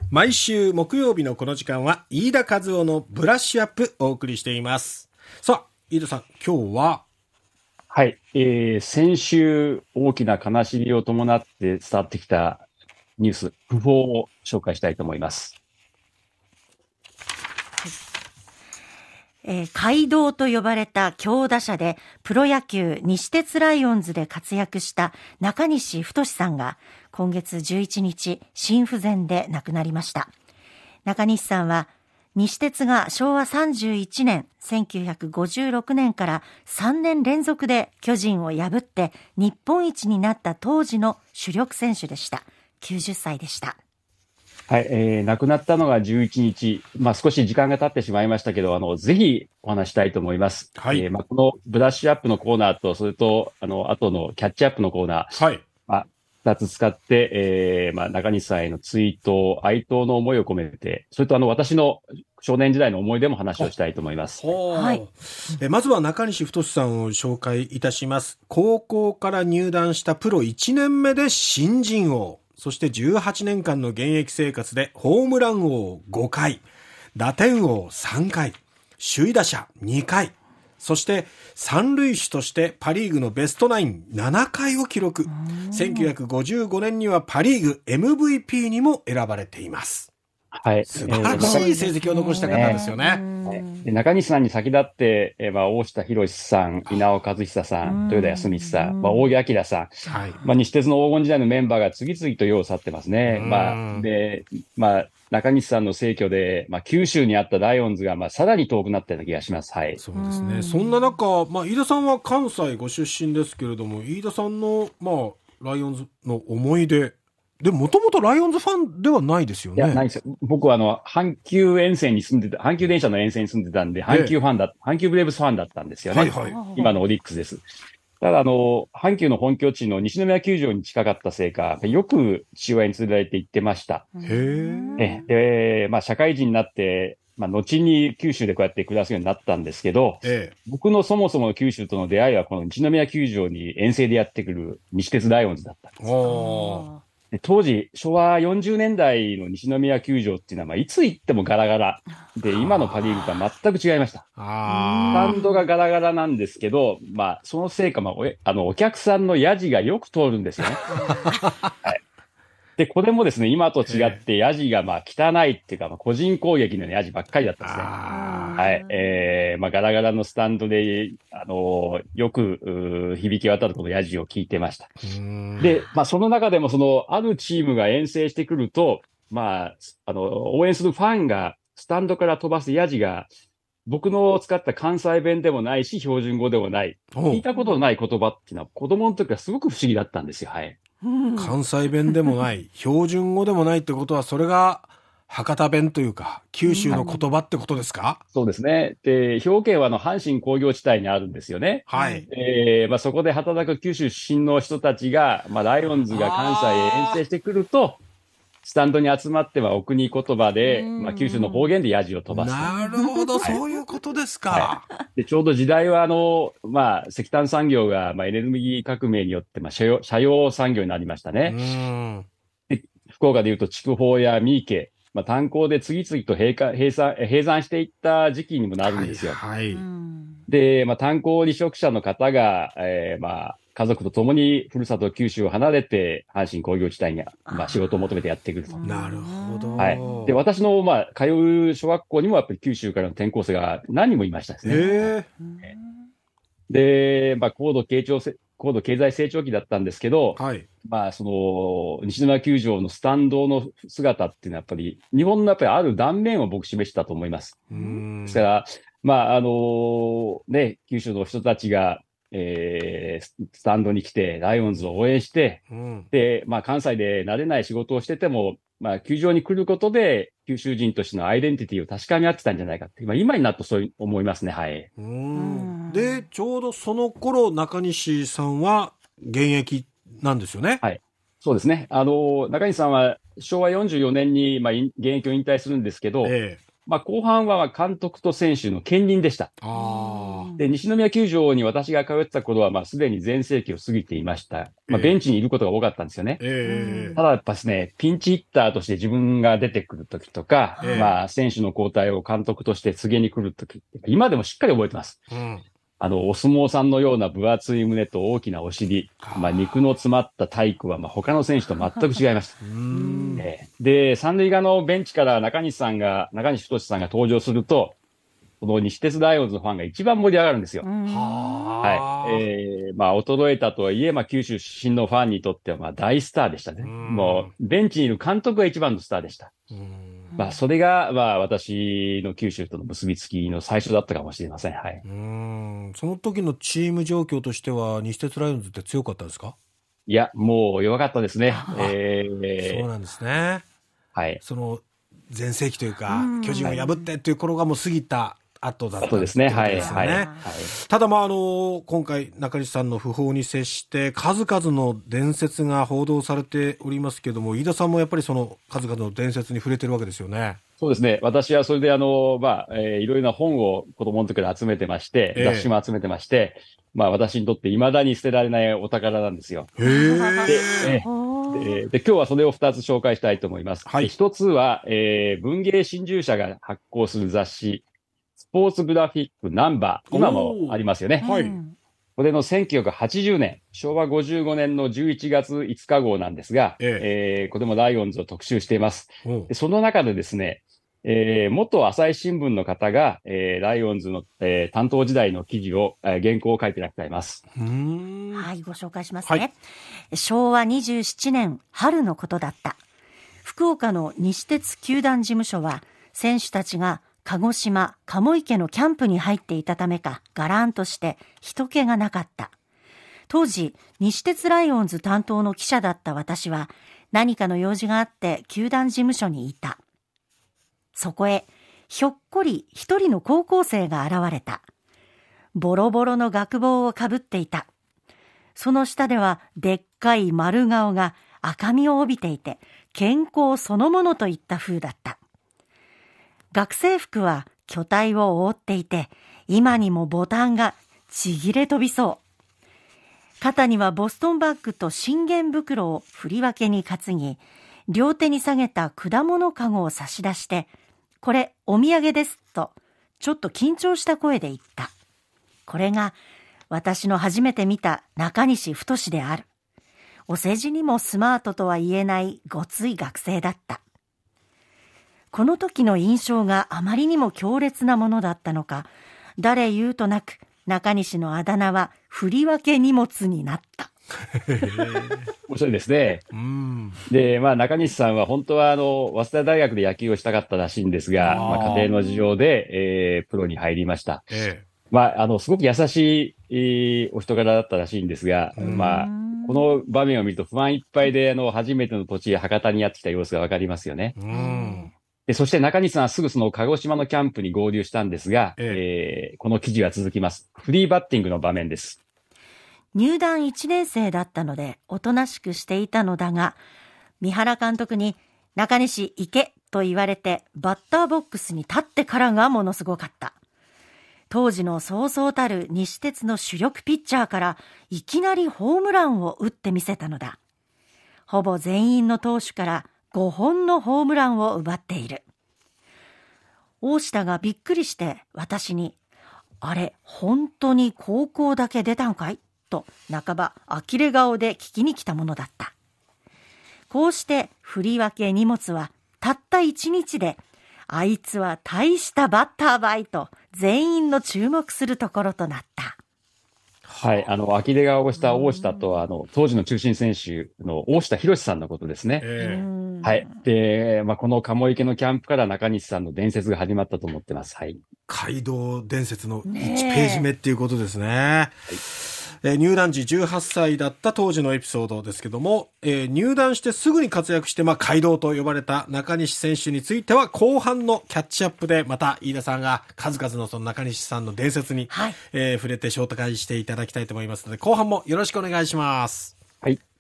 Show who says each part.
Speaker 1: 毎週木曜日のこの時間は飯田和夫のブラッシュアップお送りしています。さあ、飯田さん、今日は
Speaker 2: はい、先週大きな悲しみを伴って伝わってきたニュース、訃報を紹介したいと思います。
Speaker 3: 怪童と呼ばれた強打者でプロ野球西鉄ライオンズで活躍した中西太さんが今月11日心不全で亡くなりました。中西さんは西鉄が昭和31年1956年から3年連続で巨人を破って日本一になった当時の主力選手でした。90歳でした。
Speaker 2: はい、亡くなったのが11日、少し時間が経ってしまいましたけど、ぜひお話したいと思います。
Speaker 1: はい、
Speaker 2: このブラッシュアップのコーナーと、それと、後のキャッチアップのコーナー、
Speaker 1: はい、
Speaker 2: 2つ使って、中西さんへの追悼、哀悼の思いを込めて、それと私の少年時代の思い出も話をしたいと思います。
Speaker 3: はい。
Speaker 1: まずは中西太さんを紹介いたします。高校から入団したプロ1年目で新人王。そして18年間の現役生活でホームラン王5回、打点王3回、首位打者2回、そして三塁手としてパリーグのベストナイン7回を記録。1955年にはパリーグ MVP にも選ばれています。
Speaker 2: はい。
Speaker 1: 素晴らしい成績を残した方ですよね。
Speaker 2: 中西さんに先立って、大下博さん、稲尾和久さん、豊田康光さん、大木明さん、はい、西鉄の黄金時代のメンバーが次々と世を去ってますね。中西さんの逝去で、九州にあったライオンズが、さらに遠くなったような気がします。はい。
Speaker 1: そうですね。そんな中、飯田さんは関西ご出身ですけれども、飯田さんの、ライオンズの思い出、でもともとライオンズファンではないですよね。
Speaker 2: いや、ないですよ。僕は阪急沿線に住んでた、阪急電車の沿線に住んでたんで、阪急ブレーブスファンだったんですよね。
Speaker 1: はいはい。
Speaker 2: 今のオリックスです。ただ阪急の本拠地の西宮球場に近かったせいか、よく父親に連れられて行ってました。
Speaker 1: へ
Speaker 2: で、社会人になって、後に九州でこうやって暮らすようになったんですけど、僕のそもそもの九州との出会いはこの西宮球場に遠征でやってくる西鉄ライオンズだったんです。で当時、昭和40年代の西宮球場っていうのは、いつ行ってもガラガラ。で、今のパリーグとは全く違いました。スタンドがガラガラなんですけど、そのせいか、お客さんのヤジがよく通るんですよね。はい。で、これもですね、今と違って、ヤジが汚いっていうか、個人攻撃のヤジばっかりだったんですね。はい。ガラガラのスタンドで、よく響き渡るこのヤジを聞いてました。で、その中でもあるチームが遠征してくると、応援するファンがスタンドから飛ばすヤジが、僕の使った関西弁でもないし、標準語でもない。聞いたことのない言葉っていうのは、子供の時はすごく不思議だったんですよ。はい。
Speaker 1: 関西弁でもない、標準語でもないってことは、それが博多弁というか、九州の言葉ってことですか？
Speaker 2: そうですね。で、兵庫県は阪神工業地帯にあるんですよね。
Speaker 1: はい。
Speaker 2: そこで働く九州出身の人たちが、ライオンズが関西へ遠征してくると、スタンドに集まってはお国言葉で、九州の方言でヤジを飛ばす。
Speaker 1: なるほど、そういうことですか。
Speaker 2: で、ちょうど時代は石炭産業が、エネルギー革命によって、社用産業になりましたね。で福岡でいうと、筑豊や三池、炭鉱で次々と閉山していった時期にもなるんですよ。
Speaker 1: はい。
Speaker 2: で、炭鉱離職者の方が、家族と共にふるさと九州を離れて、阪神工業地帯に、仕事を求めてやってくると。
Speaker 1: なるほど。
Speaker 2: はい。で、私の、通う小学校にもやっぱり九州からの転校生が何人もいましたですね。で、高度経済成長期だったんですけど、
Speaker 1: はい。
Speaker 2: 西宮球場のスタンドの姿っていうのはやっぱり、日本のやっぱりある断面を僕示したと思います。ですから、九州の人たちが、スタンドに来て、ライオンズを応援して、で、関西で慣れない仕事をしてても、球場に来ることで、九州人としてのアイデンティティを確かめ合ってたんじゃないかって、今になるとそう思いますね、はい。
Speaker 1: で、ちょうどその頃、中西さんは現役なんですよね。
Speaker 2: はい。そうですね。中西さんは昭和44年に、現役を引退するんですけど、 後半は監督と選手の兼任でした。で、西宮球場に私が通ってた頃は、すでに全盛期を過ぎていました。ベンチにいることが多かったんですよね。ただやっぱですね、ピンチヒッターとして自分が出てくるときとか、選手の交代を監督として告げに来るとき、今でもしっかり覚えてます。お相撲さんのような分厚い胸と大きなお尻、肉の詰まった体育は、他の選手と全く違いました。で、三塁側のベンチから中西太さんが登場すると、この西鉄ライオンズのファンが一番盛り上がるんですよ。衰えたとはいえ、九州出身のファンにとっては大スターでしたね。もう、ベンチにいる監督が一番のスターでした。それが、私の九州との結びつきの最初だったかもしれません。はい。
Speaker 1: その時のチーム状況としては、西鉄ライオンズって強かったですか？
Speaker 2: いや、もう弱かったですね。
Speaker 1: そうなんですね。はい。その、全盛期というか、巨人を破ってっていう頃がもう過ぎた後だったんですね。はい。ただ今回中西さんの訃報に接して数々の伝説が報道されておりますけども、飯田さんもやっぱりその数々の伝説に触れてるわけですよね。
Speaker 2: そうですね。私はそれでいろいろな本を子供の時から集めてまして、雑誌も集めてまして、私にとって未だに捨てられないお宝なんですよ。で、今日はそれを2つ紹介したいと思います。1つは、文芸新聞社が発行する雑誌、スポーツグラフィックナンバー、今もありますよね。これの1980年、昭和55年の11月5日号なんですが、これもライオンズを特集しています。その中でですね、元朝日新聞の方が、ライオンズの、担当時代の記事を、原稿を書いていらっしゃいます。
Speaker 3: はい、ご紹介しますね。昭和27年春のことだった。福岡の西鉄球団事務所は、選手たちが鹿児島、鴨池のキャンプに入っていたためか、がらんとして人気がなかった。当時、西鉄ライオンズ担当の記者だった私は、何かの用事があって球団事務所にいた。そこへ、ひょっこり一人の高校生が現れた。ボロボロの学帽をかぶっていた。その下では、でっかい丸顔が赤みを帯びていて、健康そのものといった風だった。学生服は巨体を覆っていて、今にもボタンがちぎれ飛びそう。肩にはボストンバッグと信玄袋を振り分けに担ぎ、両手に下げた果物かごを差し出して、これお土産ですと、ちょっと緊張した声で言った。これが私の初めて見た中西太である。お世辞にもスマートとは言えないごつい学生だった。この時の印象があまりにも強烈なものだったのか、誰言うとなく中西のあだ名は振り分け荷物になった。
Speaker 2: 面白いですね。で、中西さんは本当は早稲田大学で野球をしたかったらしいんですが、家庭の事情で、プロに入りました。すごく優しい、お人柄だったらしいんですが、この場面を見ると不安いっぱいで、初めての土地博多にやってきた様子がわかりますよね。で、そして中西さんはすぐその鹿児島のキャンプに合流したんですが、この記事は続きます。フリーバッティングの場面です。
Speaker 3: 入団1年生だったので、おとなしくしていたのだが、三原監督に中西行けと言われて、バッターボックスに立ってからがものすごかった。当時のそうそうたる西鉄の主力ピッチャーからいきなりホームランを打ってみせたのだ。ほぼ全員の投手から5本のホームランを奪っている。大下がびっくりして私に、あれ本当に高校だけ出たんかいと半ば呆れ顔で聞きに来たものだった。こうして振り分け荷物はたった1日で、あいつは大したバッターばいと全員の注目するところとなった。
Speaker 2: はい、呆れ顔をした大下と当時の中心選手の大下博さんのことですね。はい。で、この鴨池のキャンプから中西さんの伝説が始まったと思ってます。はい。
Speaker 1: 街道伝説の1ページ目っていうことですね。はい。入団時18歳だった当時のエピソードですけども、入団してすぐに活躍して、街道と呼ばれた中西選手については後半のキャッチアップでまた飯田さんが数々のその中西さんの伝説に、触れて紹介していただきたいと思いますので、後半もよろしくお願いします。
Speaker 2: はい。